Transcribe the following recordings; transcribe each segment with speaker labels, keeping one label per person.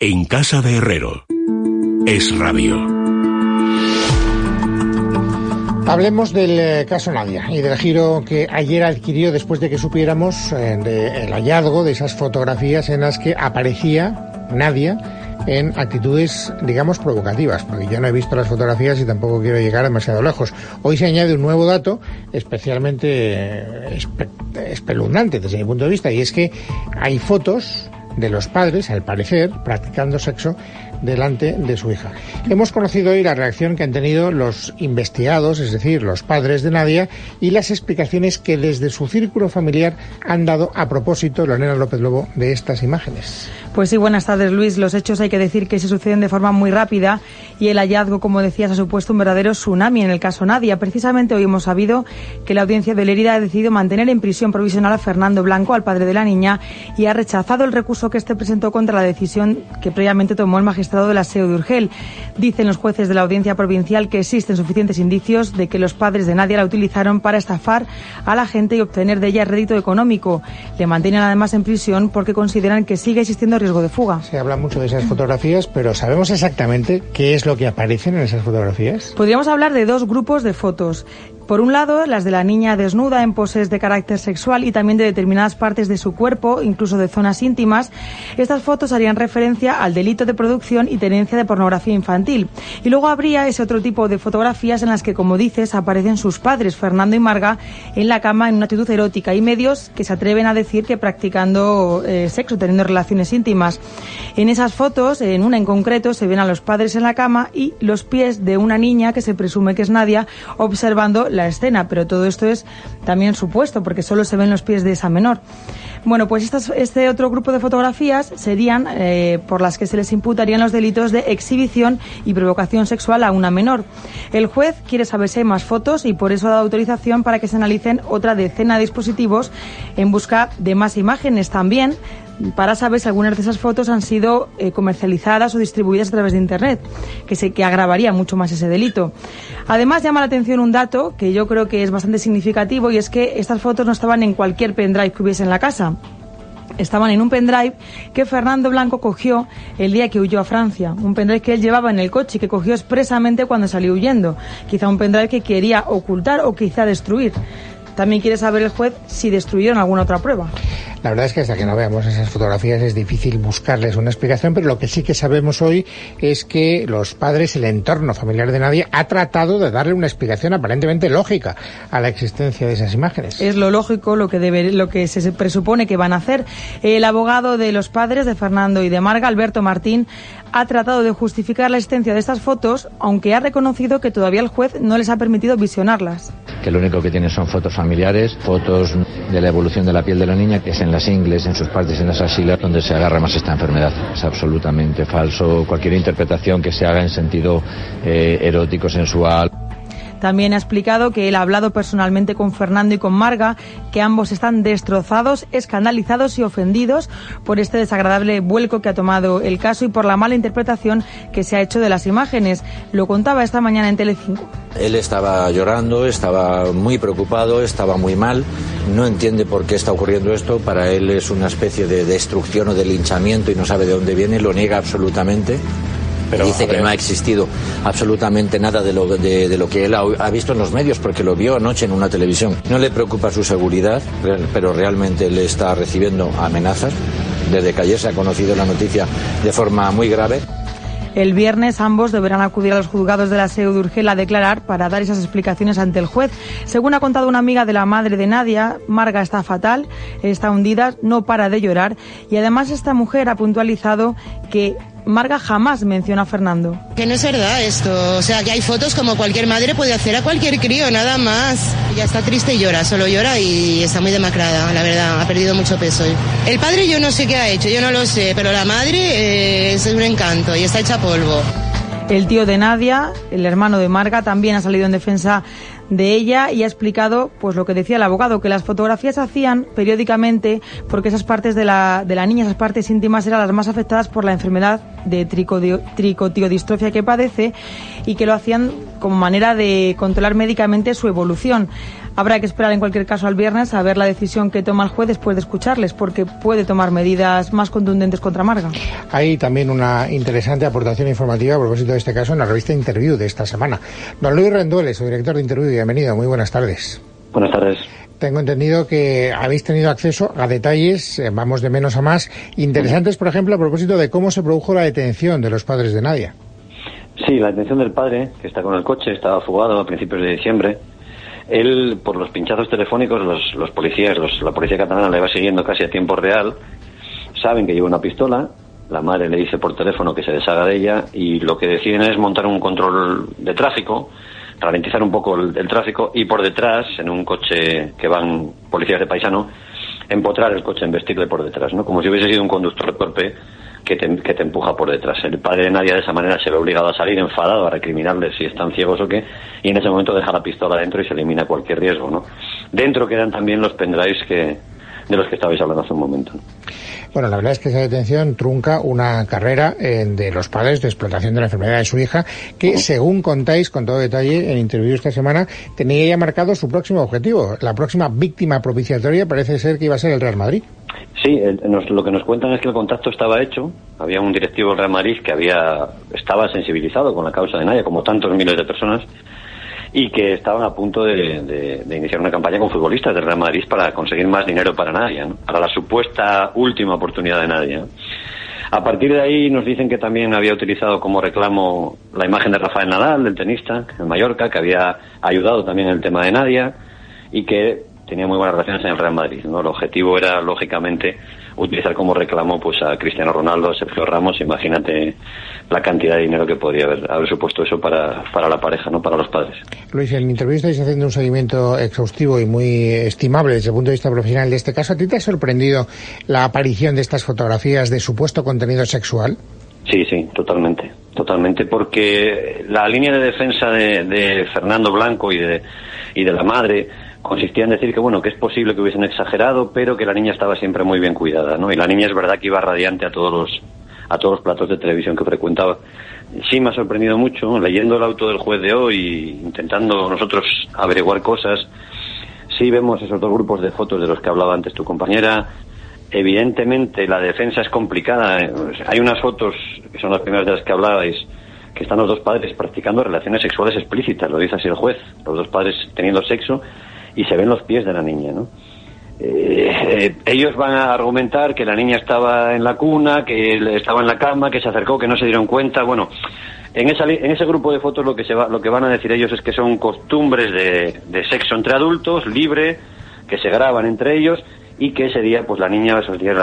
Speaker 1: En casa de Herrero. Es Radio.
Speaker 2: Hablemos del caso Nadia y del giro que ayer adquirió después de que supiéramos el hallazgo de esas fotografías en las que aparecía Nadia en actitudes, digamos, provocativas, porque yo no he visto las fotografías y tampoco quiero llegar demasiado lejos. Hoy se añade un nuevo dato especialmente espeluznante desde mi punto de vista, y es que hay fotos de los padres, al parecer, practicando sexo delante de su hija. Hemos conocido hoy la reacción que han tenido los investigados, es decir, los padres de Nadia, y las explicaciones que desde su círculo familiar han dado a propósito, Lorena López Lobo, de estas imágenes.
Speaker 3: Pues sí, buenas tardes, Luis. Los hechos hay que decir que se suceden de forma muy rápida y el hallazgo, como decías, ha supuesto un verdadero tsunami en el caso Nadia. Precisamente hoy hemos sabido que la audiencia de Lérida ha decidido mantener en prisión provisional a Fernando Blanco, al padre de la niña, y ha rechazado el recurso que este presentó contra la decisión que previamente tomó el magistrado de la SEO de Urgel. Dicen los jueces de la audiencia provincial que existen suficientes indicios de que los padres de Nadia la utilizaron para estafar a la gente y obtener de ella rédito económico. Le mantienen además en prisión porque consideran que sigue existiendo riesgo de fuga.
Speaker 2: Se habla mucho de esas fotografías, pero ¿sabemos exactamente qué es lo que aparece en esas fotografías?
Speaker 3: Podríamos hablar de dos grupos de fotos. Por un lado, las de la niña desnuda en poses de carácter sexual y también de determinadas partes de su cuerpo, incluso de zonas íntimas. Estas fotos harían referencia al delito de producción y tenencia de pornografía infantil. Y luego habría ese otro tipo de fotografías en las que, como dices, aparecen sus padres, Fernando y Marga, en la cama en una actitud erótica, y medios que se atreven a decir que practicando sexo, teniendo relaciones íntimas. En esas fotos, en una en concreto, se ven a los padres en la cama y los pies de una niña que se presume que es Nadia observando la escena, pero todo esto es también supuesto porque solo se ven los pies de esa menor. Bueno, pues este otro grupo de fotografías serían por las que se les imputarían los delitos de exhibición y provocación sexual a una menor. El juez quiere saber si hay más fotos y por eso ha dado autorización para que se analicen otra decena de dispositivos en busca de más imágenes también, para saber si algunas de esas fotos han sido comercializadas o distribuidas a través de Internet, que agravaría mucho más ese delito. Además, llama la atención un dato que yo creo que es bastante significativo, y es que estas fotos no estaban en cualquier pendrive que hubiese en la casa. Estaban en un pendrive que Fernando Blanco cogió el día que huyó a Francia, un pendrive que él llevaba en el coche y que cogió expresamente cuando salió huyendo, quizá un pendrive que quería ocultar o quizá destruir. También quiere saber el juez si destruyeron alguna otra prueba.
Speaker 2: La verdad es que hasta que no veamos esas fotografías es difícil buscarles una explicación, pero lo que sí que sabemos hoy es que los padres, el entorno familiar de Nadia, ha tratado de darle una explicación aparentemente lógica a la existencia de esas imágenes.
Speaker 3: Es lo lógico, lo que se presupone que van a hacer. El abogado de los padres, de Fernando y de Marga, Alberto Martín, ha tratado de justificar la existencia de estas fotos, aunque ha reconocido que todavía el juez no les ha permitido visionarlas.
Speaker 4: Que lo único que tiene son fotos familiares, fotos de la evolución de la piel de la niña, que es en las ingles, en sus partes, en las axilas, donde se agarra más esta enfermedad. Es absolutamente falso cualquier interpretación que se haga en sentido erótico, sensual.
Speaker 3: También ha explicado que él ha hablado personalmente con Fernando y con Marga, que ambos están destrozados, escandalizados y ofendidos por este desagradable vuelco que ha tomado el caso y por la mala interpretación que se ha hecho de las imágenes. Lo contaba esta mañana en Telecinco.
Speaker 5: Él estaba llorando, estaba muy preocupado, estaba muy mal, no entiende por qué está ocurriendo esto, para él es una especie de destrucción o de linchamiento y no sabe de dónde viene, lo niega absolutamente. Pero dice que no ha existido absolutamente nada de lo que él ha visto en los medios, porque lo vio anoche en una televisión. No le preocupa su seguridad, pero realmente le está recibiendo amenazas. Desde que ayer se ha conocido la noticia de forma muy grave.
Speaker 3: El viernes ambos deberán acudir a los juzgados de la SEO de Urgel a declarar para dar esas explicaciones ante el juez. Según ha contado una amiga de la madre de Nadia, Marga está fatal, está hundida, no para de llorar, y además esta mujer ha puntualizado que Marga jamás menciona a Fernando.
Speaker 6: Que no es verdad esto, o sea, que hay fotos como cualquier madre puede hacer a cualquier crío, nada más. Ella está triste y llora, solo llora y está muy demacrada, la verdad, ha perdido mucho peso. El padre yo no sé qué ha hecho, yo no lo sé, pero la madre es un encanto y está hecha polvo.
Speaker 3: El tío de Nadia, el hermano de Marga, también ha salido en defensa de ella y ha explicado pues lo que decía el abogado, que las fotografías se hacían periódicamente porque esas partes de la niña, esas partes íntimas, eran las más afectadas por la enfermedad tricotiodistrofia que padece y que lo hacían como manera de controlar médicamente su evolución. Habrá que esperar en cualquier caso al viernes a ver la decisión que toma el juez después de escucharles, porque puede tomar medidas más contundentes contra Marga.
Speaker 2: Hay también una interesante aportación informativa a propósito de este caso en la revista Interview de esta semana. Don Luis Rendueles, su director de Interview, bienvenido, muy buenas tardes.
Speaker 7: Buenas tardes.
Speaker 2: Tengo entendido que habéis tenido acceso a detalles, vamos de menos a más, interesantes, por ejemplo, a propósito de cómo se produjo la detención de los padres de Nadia.
Speaker 7: Sí, la detención del padre, que está con el coche, estaba fugado a principios de diciembre. Él, por los pinchazos telefónicos, los policías, la policía catalana le va siguiendo casi a tiempo real. Saben que lleva una pistola, la madre le dice por teléfono que se deshaga de ella y lo que deciden es montar un control de tráfico, ralentizar un poco el tráfico y por detrás, en un coche que van policías de paisano, empotrar el coche, embestirle por detrás, ¿no? Como si hubiese sido un conductor torpe que te empuja por detrás. El padre de Nadia de esa manera se ve obligado a salir enfadado, a recriminarle si están ciegos o qué, y en ese momento deja la pistola dentro y se elimina cualquier riesgo, ¿no? Dentro quedan también los pendrives de los que estabais hablando hace un momento.
Speaker 2: Bueno, la verdad es que esa detención trunca una carrera de los padres de explotación de la enfermedad de su hija, que según contáis con todo detalle en Interview esta semana, tenía ya marcado su próximo objetivo. La próxima víctima propiciatoria parece ser que iba a ser el Real Madrid.
Speaker 7: Sí, lo que nos cuentan es que el contacto estaba hecho. Había un directivo del Real Madrid que estaba sensibilizado con la causa de Nadia, como tantos miles de personas, y que estaban a punto de iniciar una campaña con futbolistas del Real Madrid para conseguir más dinero para Nadia, ¿no? Para la supuesta última oportunidad de Nadia, ¿no? A partir de ahí nos dicen que también había utilizado como reclamo la imagen de Rafael Nadal, del tenista, en Mallorca, que había ayudado también en el tema de Nadia y que tenía muy buenas relaciones en el Real Madrid, ¿no? El objetivo era, lógicamente, utilizar como reclamo pues a Cristiano Ronaldo, a Sergio Ramos. Imagínate la cantidad de dinero que podría haber supuesto eso para la pareja, no para los padres.
Speaker 2: Luis, en el Interview estáis haciendo un seguimiento exhaustivo y muy estimable desde el punto de vista profesional de este caso. ¿A ti te ha sorprendido la aparición de estas fotografías de supuesto contenido sexual?
Speaker 7: Sí, totalmente, porque la línea de defensa de Fernando Blanco y de la madre consistía en decir que es posible que hubiesen exagerado, pero que la niña estaba siempre muy bien cuidada, ¿no? Y la niña es verdad que iba radiante a todos los platos de televisión que frecuentaba. Sí me ha sorprendido mucho, leyendo el auto del juez de hoy, intentando nosotros averiguar cosas. Sí vemos esos dos grupos de fotos de los que hablaba antes tu compañera. Evidentemente la defensa es complicada. Hay unas fotos, que son las primeras de las que hablabais, que están los dos padres practicando relaciones sexuales explícitas, lo dice así el juez, los dos padres teniendo sexo, y se ven los pies de la niña, ¿no? Ellos van a argumentar que la niña estaba en la cuna, que estaba en la cama, que se acercó, que no se dieron cuenta. Bueno, en ese grupo de fotos lo que van a decir ellos es que son costumbres de sexo entre adultos, libre, que se graban entre ellos, y que ese día, pues la niña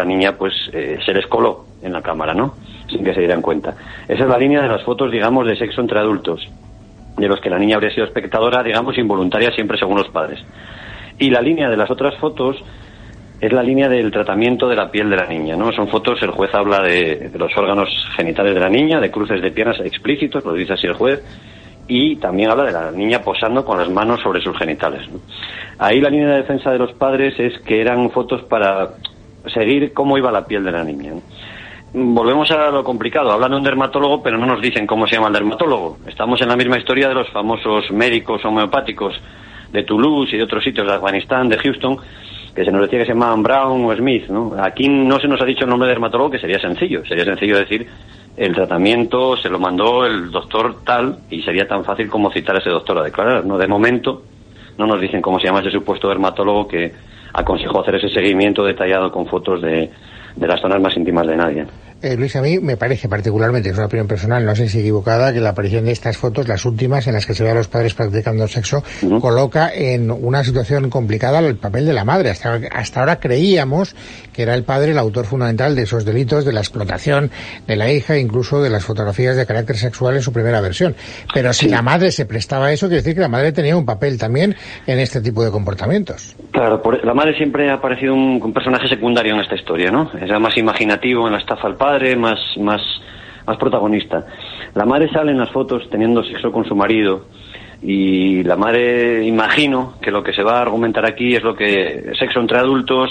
Speaker 7: se les coló en la cámara, ¿no? Sin que se dieran cuenta. Esa es la línea de las fotos, digamos, de sexo entre adultos, de los que la niña habría sido espectadora, digamos, involuntaria, siempre según los padres. Y la línea de las otras fotos es la línea del tratamiento de la piel de la niña, ¿no? Son fotos, el juez habla de los órganos genitales de la niña, de cruces de piernas explícitos, lo dice así el juez, y también habla de la niña posando con las manos sobre sus genitales, ¿no? Ahí la línea de defensa de los padres es que eran fotos para seguir cómo iba la piel de la niña, ¿no? Volvemos a lo complicado, hablan de un dermatólogo, pero no nos dicen cómo se llama el dermatólogo. Estamos en la misma historia de los famosos médicos homeopáticos de Toulouse y de otros sitios, de Afganistán, de Houston, que se nos decía que se llamaban Brown o Smith, ¿no? Aquí no se nos ha dicho el nombre de dermatólogo, que sería sencillo decir el tratamiento se lo mandó el doctor tal, y sería tan fácil como citar a ese doctor a declarar, ¿no? De momento no nos dicen cómo se llama ese supuesto dermatólogo que aconsejó hacer ese seguimiento detallado con fotos de las zonas más íntimas de Nadia.
Speaker 2: Luis, a mí me parece particularmente, es una opinión personal, no sé si equivocada, que la aparición de estas fotos, las últimas en las que se ve a los padres practicando sexo, coloca en una situación complicada el papel de la madre. Hasta ahora creíamos que era el padre el autor fundamental de esos delitos, de la explotación de la hija, incluso de las fotografías de carácter sexual en su primera versión. Pero si la madre se prestaba a eso, quiere decir que la madre tenía un papel también en este tipo de comportamientos.
Speaker 7: Claro, la madre siempre ha parecido un personaje secundario en esta historia, ¿no? Era más imaginativo en la estafa al padre, más protagonista. La madre sale en las fotos teniendo sexo con su marido, y la madre, imagino que lo que se va a argumentar aquí es lo que sexo entre adultos,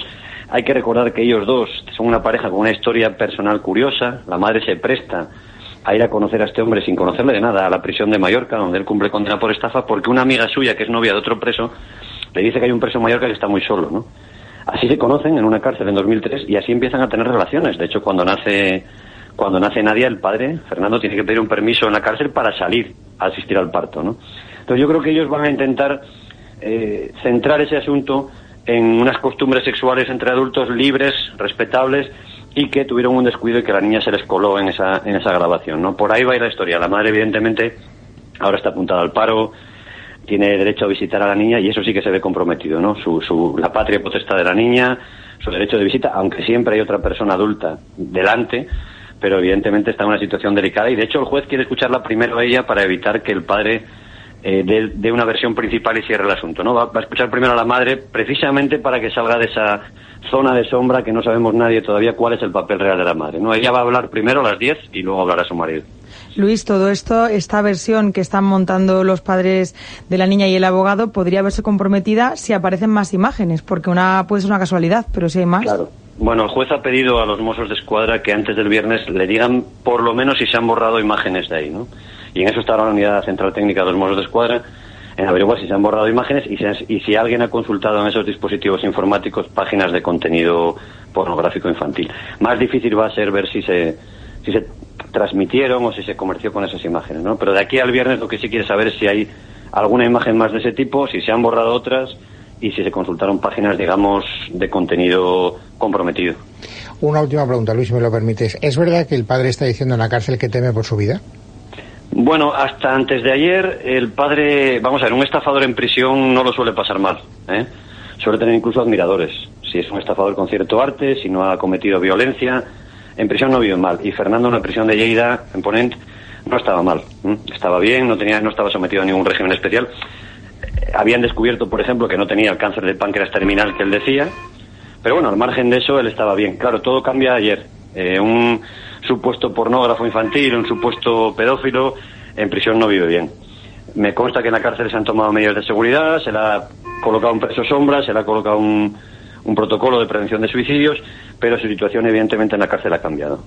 Speaker 7: Hay que recordar que ellos dos son una pareja con una historia personal curiosa. La madre se presta a ir a conocer a este hombre sin conocerle de nada a la prisión de Mallorca, donde él cumple condena por estafa, porque una amiga suya, que es novia de otro preso, le dice que hay un preso en Mallorca que está muy solo, ¿no? Así se conocen en una cárcel en 2003 y así empiezan a tener relaciones. De hecho, cuando nace Nadia, el padre, Fernando, tiene que pedir un permiso en la cárcel para salir a asistir al parto, ¿no? Entonces yo creo que ellos van a intentar centrar ese asunto en unas costumbres sexuales entre adultos libres, respetables, y que tuvieron un descuido y que la niña se les coló en esa grabación, ¿no? Por ahí va a ir la historia. La madre, evidentemente, ahora está apuntada al paro, tiene derecho a visitar a la niña y eso sí que se ve comprometido, ¿no? La patria potestad de la niña, su derecho de visita, aunque siempre hay otra persona adulta delante, pero evidentemente está en una situación delicada y de hecho el juez quiere escucharla primero a ella para evitar que el padre dé una versión principal y cierre el asunto, ¿no? Va a escuchar primero a la madre precisamente para que salga de esa zona de sombra que no sabemos nadie todavía cuál es el papel real de la madre, ¿no? Ella va a hablar primero a las 10 y luego hablará a su marido.
Speaker 3: Luis, todo esto, esta versión que están montando los padres de la niña y el abogado podría verse comprometida si aparecen más imágenes, porque puede ser una casualidad, pero si hay más.
Speaker 7: Claro. Bueno, el juez ha pedido a los Mossos de Escuadra que antes del viernes le digan por lo menos si se han borrado imágenes de ahí, ¿no? Y en eso está la unidad central técnica de los Mossos de Escuadra, en averiguar si se han borrado imágenes y si alguien ha consultado en esos dispositivos informáticos páginas de contenido pornográfico infantil. Más difícil va a ser ver si se transmitieron o si se comerció con esas imágenes, ¿no? Pero de aquí al viernes lo que sí quiere saber es si hay alguna imagen más de ese tipo, si se han borrado otras y si se consultaron páginas, digamos, de contenido comprometido.
Speaker 2: Una última pregunta, Luis, si me lo permites. ¿Es verdad que el padre está diciendo en la cárcel que teme por su vida?
Speaker 7: Bueno, hasta antes de ayer el padre, vamos a ver, un estafador en prisión no lo suele pasar mal, ¿eh? Suele tener incluso admiradores. Si es un estafador con cierto arte, si no ha cometido violencia, en prisión no vive mal. Y Fernando en la prisión de Lleida, en Ponent, no estaba mal, ¿eh? Estaba bien, no estaba sometido a ningún régimen especial. Habían descubierto, por ejemplo, que no tenía el cáncer de páncreas terminal que él decía, pero bueno, al margen de eso él estaba bien. Claro, todo cambia ayer. Un supuesto pornógrafo infantil, un supuesto pedófilo, en prisión no vive bien. Me consta que en la cárcel se han tomado medidas de seguridad, se le ha colocado un preso sombra, se le ha colocado un protocolo de prevención de suicidios, pero su situación evidentemente en la cárcel ha cambiado.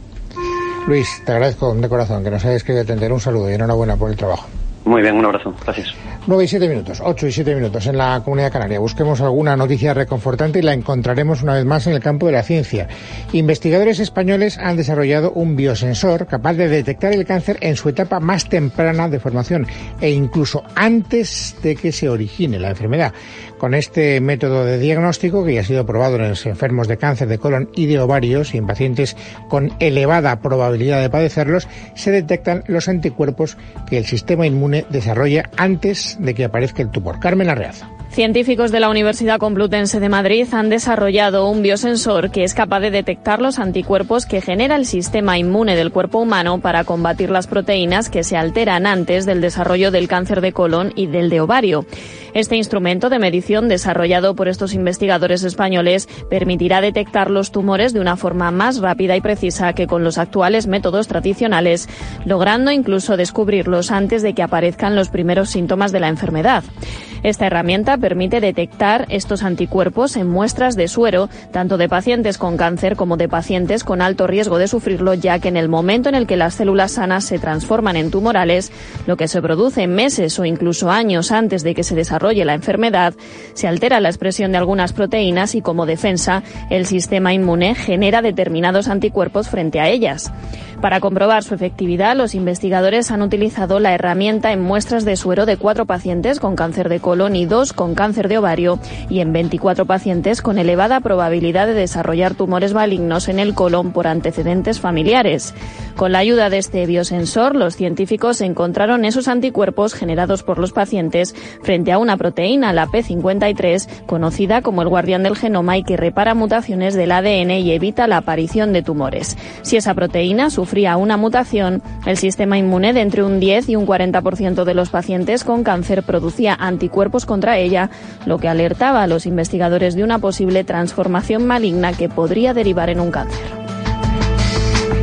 Speaker 2: Luis, te agradezco de corazón que nos hayas querido atender. Un saludo y enhorabuena por el trabajo.
Speaker 7: Muy bien, un abrazo. Gracias.
Speaker 2: 9 y 7 minutos, 8 y 7 minutos en la Comunidad Canaria. Busquemos alguna noticia reconfortante y la encontraremos una vez más en el campo de la ciencia. Investigadores españoles han desarrollado un biosensor capaz de detectar el cáncer en su etapa más temprana de formación e incluso antes de que se origine la enfermedad. Con este método de diagnóstico, que ya ha sido probado en los enfermos de cáncer de colon y de ovarios y en pacientes con elevada probabilidad de padecerlos, se detectan los anticuerpos que el sistema inmune desarrolla antes de que aparezca el tumor. Carmen Arreaza.
Speaker 8: Científicos de la Universidad Complutense de Madrid han desarrollado un biosensor que es capaz de detectar los anticuerpos que genera el sistema inmune del cuerpo humano para combatir las proteínas que se alteran antes del desarrollo del cáncer de colon y del de ovario. Este instrumento de medición desarrollado por estos investigadores españoles permitirá detectar los tumores de una forma más rápida y precisa que con los actuales métodos tradicionales, logrando incluso descubrirlos antes de que aparezcan los primeros síntomas de la enfermedad. Esta herramienta permite detectar estos anticuerpos en muestras de suero, tanto de pacientes con cáncer como de pacientes con alto riesgo de sufrirlo, ya que en el momento en el que las células sanas se transforman en tumorales, lo que se produce meses o incluso años antes de que se desarrolle la enfermedad, se altera la expresión de algunas proteínas y como defensa, el sistema inmune genera determinados anticuerpos frente a ellas. Para comprobar su efectividad, los investigadores han utilizado la herramienta en muestras de suero de 4 pacientes con cáncer de colon y 2 con cáncer de ovario y en 24 pacientes con elevada probabilidad de desarrollar tumores malignos en el colon por antecedentes familiares. Con la ayuda de este biosensor, los científicos encontraron esos anticuerpos generados por los pacientes frente a una proteína, la P53, conocida como el guardián del genoma y que repara mutaciones del ADN y evita la aparición de tumores. Si esa proteína sufría una mutación, el sistema inmune de entre un 10 y un 40% de los pacientes con cáncer producía anticuerpos contra ella, lo que alertaba a los investigadores de una posible transformación maligna que podría derivar en un cáncer.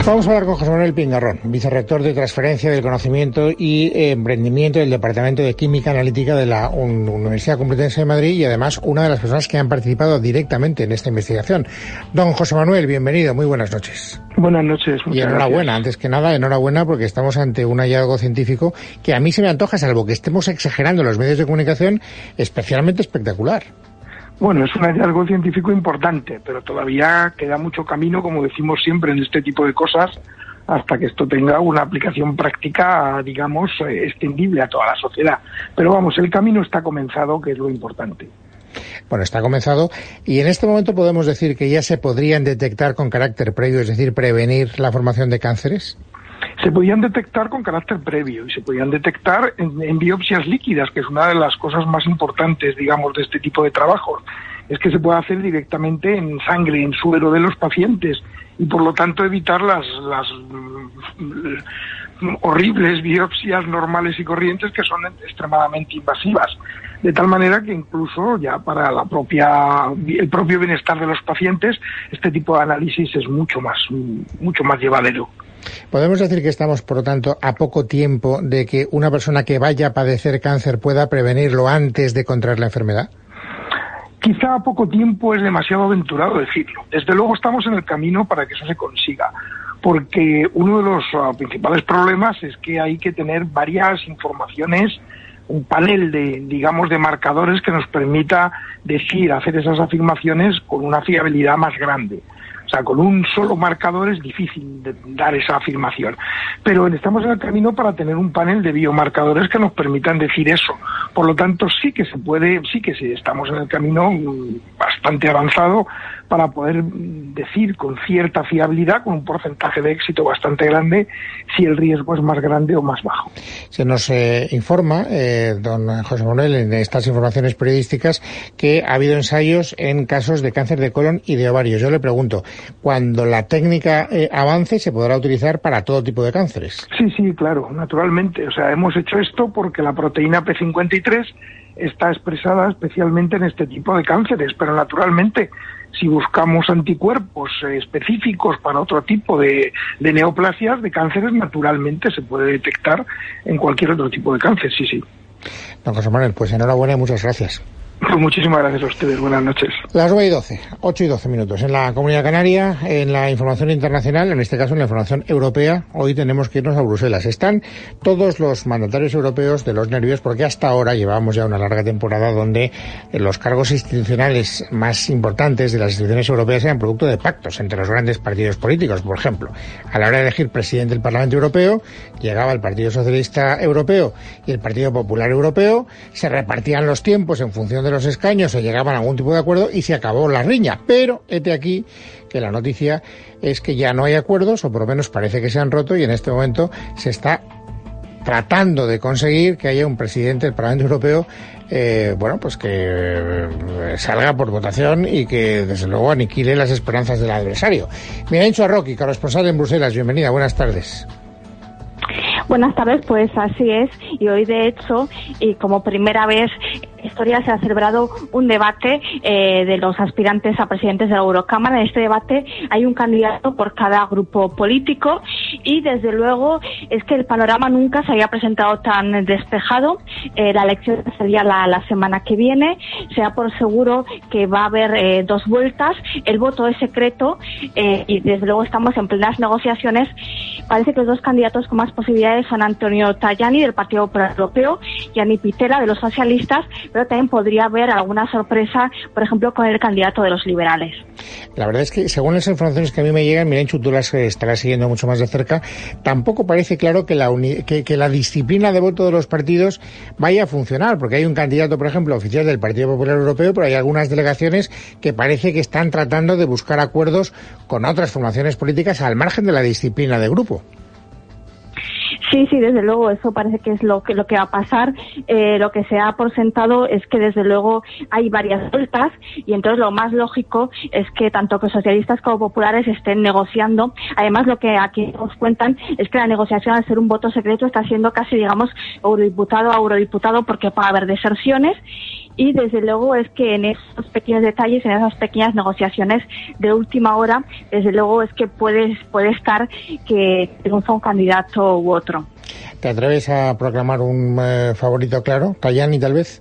Speaker 2: Vamos a hablar con José Manuel Pingarrón, vicerrector de Transferencia del Conocimiento y Emprendimiento del Departamento de Química Analítica de la Universidad Complutense de Madrid y además una de las personas que han participado directamente en esta investigación. Don José Manuel, bienvenido, muy buenas noches.
Speaker 9: Buenas noches.
Speaker 2: Y enhorabuena, antes que nada, enhorabuena porque estamos ante un hallazgo científico que a mí se me antoja, salvo que estemos exagerando los medios de comunicación, especialmente espectacular.
Speaker 9: Bueno, es un hallazgo científico importante, pero todavía queda mucho camino, como decimos siempre en este tipo de cosas, hasta que esto tenga una aplicación práctica, digamos, extendible a toda la sociedad. Pero vamos, el camino está comenzado, que es lo importante.
Speaker 2: Bueno, está comenzado y en este momento podemos decir que ya se podrían detectar con carácter previo, es decir, prevenir la formación de cánceres.
Speaker 9: Se podían detectar con carácter previo y se podían detectar en biopsias líquidas, que es una de las cosas más importantes, digamos, de este tipo de trabajos. Es que se puede hacer directamente en sangre, en suero de los pacientes y por lo tanto evitar las horribles biopsias normales y corrientes que son extremadamente invasivas. De tal manera que incluso ya para el propio bienestar de los pacientes este tipo de análisis es mucho más llevadero.
Speaker 2: ¿Podemos decir que estamos, por lo tanto, a poco tiempo de que una persona que vaya a padecer cáncer pueda prevenirlo antes de contraer la enfermedad?
Speaker 9: Quizá a poco tiempo es demasiado aventurado decirlo. Desde luego estamos en el camino para que eso se consiga, porque uno de los principales problemas es que hay que tener varias informaciones, un panel de marcadores que nos permita hacer esas afirmaciones con una fiabilidad más grande. O sea, con un solo marcador es difícil de dar esa afirmación. Pero estamos en el camino para tener un panel de biomarcadores que nos permitan decir eso. Por lo tanto, sí que estamos en el camino bastante avanzado para poder decir con cierta fiabilidad, con un porcentaje de éxito bastante grande, si el riesgo es más grande o más bajo.
Speaker 2: Se nos informa, don José Manuel, en estas informaciones periodísticas, que ha habido ensayos en casos de cáncer de colon y de ovario. Yo le pregunto, cuando la técnica avance, ¿se podrá utilizar para todo tipo de cánceres?
Speaker 9: Sí, claro, naturalmente. O sea, hemos hecho esto porque la proteína P53 está expresada especialmente en este tipo de cánceres, pero naturalmente, si buscamos anticuerpos específicos para otro tipo de neoplasias, de cánceres, naturalmente se puede detectar en cualquier otro tipo de cáncer, sí.
Speaker 2: Don José Manuel, pues enhorabuena y muchas gracias.
Speaker 9: Pues muchísimas gracias a ustedes, buenas noches.
Speaker 2: Las 8 y 12 minutos. En la Comunidad Canaria, en la información internacional, en este caso en la información europea, hoy tenemos que irnos a Bruselas. Están todos los mandatarios europeos de los nervios porque hasta ahora llevamos ya una larga temporada donde los cargos institucionales más importantes de las instituciones europeas eran producto de pactos entre los grandes partidos políticos. Por ejemplo, a la hora de elegir presidente del Parlamento Europeo, llegaba el Partido Socialista Europeo y el Partido Popular Europeo, se repartían los tiempos en función de los escaños, se llegaban a algún tipo de acuerdo y se acabó la riña. Pero hete aquí que la noticia es que ya no hay acuerdos, o por lo menos parece que se han roto, y en este momento se está tratando de conseguir que haya un presidente del Parlamento Europeo pues que salga por votación y que desde luego aniquile las esperanzas del adversario. Mirencho Arroqui, corresponsal en Bruselas, bienvenida, buenas tardes.
Speaker 10: Buenas tardes, pues así es, y hoy de hecho, y como primera vez en la historia, se ha celebrado un debate de los aspirantes a presidentes de la Eurocámara. En este debate hay un candidato por cada grupo político y desde luego es que el panorama nunca se había presentado tan despejado. La elección sería la semana que viene, se da por seguro que va a haber 2 vueltas, el voto es secreto y desde luego estamos en plenas negociaciones. Parece que los 2 candidatos con más posibilidades son Antonio Tajani del Partido Popular Europeo y Ani Pitella de los socialistas, pero también podría haber alguna sorpresa, por ejemplo, con el candidato de los liberales.
Speaker 2: La verdad es que, según las informaciones que a mí me llegan, Mirenchu, tú las estarás siguiendo mucho más de cerca, tampoco parece claro que la disciplina de voto de los partidos vaya a funcionar, porque hay un candidato, por ejemplo, oficial del Partido Popular Europeo, pero hay algunas delegaciones que parece que están tratando de buscar acuerdos con otras formaciones políticas al margen de la disciplina de grupo.
Speaker 10: Sí, desde luego, eso parece que es lo que va a pasar. Lo que se ha por sentado es que desde luego hay varias vueltas y entonces lo más lógico es que tanto que socialistas como populares estén negociando. Además, lo que aquí nos cuentan es que la negociación, al ser un voto secreto, está siendo casi, digamos, eurodiputado a eurodiputado porque va a haber deserciones. y desde luego es que en esos pequeños detalles, en esas pequeñas negociaciones de última hora, desde luego es que puede estar que triunfa un candidato u otro.
Speaker 2: ¿Te atreves a proclamar un favorito claro? ¿Tajani tal vez?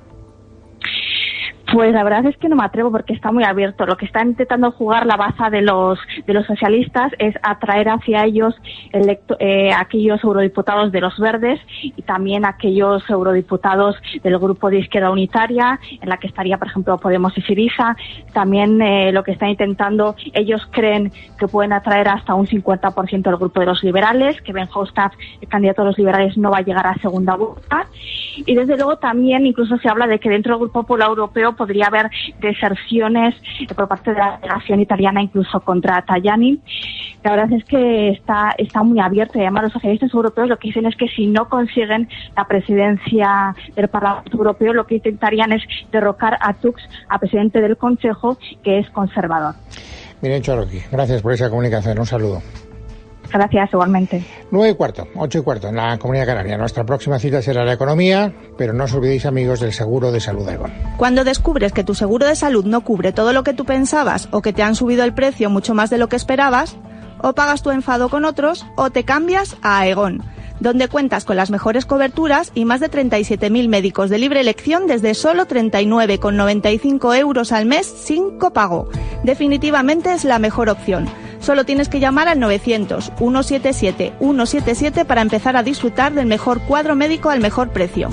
Speaker 10: Pues la verdad es que no me atrevo porque está muy abierto. Lo que está intentando jugar la baza de los socialistas es atraer hacia ellos aquellos eurodiputados de los Verdes y también aquellos eurodiputados del grupo de Izquierda Unitaria, en la que estaría, por ejemplo, Podemos y Syriza. También lo que están intentando, ellos creen que pueden atraer hasta un 50% del grupo de los liberales, que Ben Hofstad, el candidato de los liberales, no va a llegar a segunda vuelta. Y desde luego también incluso se habla de que dentro del Grupo Popular Europeo podría haber deserciones por parte de la delegación italiana incluso contra Tajani. La verdad es que está muy abierto y además los socialistas europeos lo que dicen es que si no consiguen la presidencia del Parlamento Europeo, lo que intentarían es derrocar a Tusk, a presidente del Consejo, que es conservador.
Speaker 2: Miren Chorroqui, gracias por esa comunicación, un saludo.
Speaker 10: Gracias, igualmente.
Speaker 2: 9:15, 8:15 en la Comunidad Canaria. Nuestra próxima cita será la economía, pero no os olvidéis, amigos, del seguro de salud Aegon.
Speaker 11: Cuando descubres que tu seguro de salud no cubre todo lo que tú pensabas o que te han subido el precio mucho más de lo que esperabas, o pagas tu enfado con otros o te cambias a Aegon, donde cuentas con las mejores coberturas y más de 37.000 médicos de libre elección desde solo 39,95 euros al mes sin copago. Definitivamente es la mejor opción. Solo tienes que llamar al 900-177-177 para empezar a disfrutar del mejor cuadro médico al mejor precio.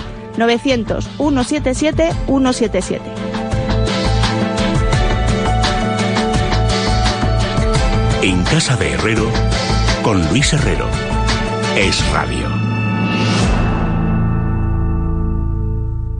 Speaker 11: 900-177-177.
Speaker 1: En Casa de Herrero, con Luis Herrero. Es Radio.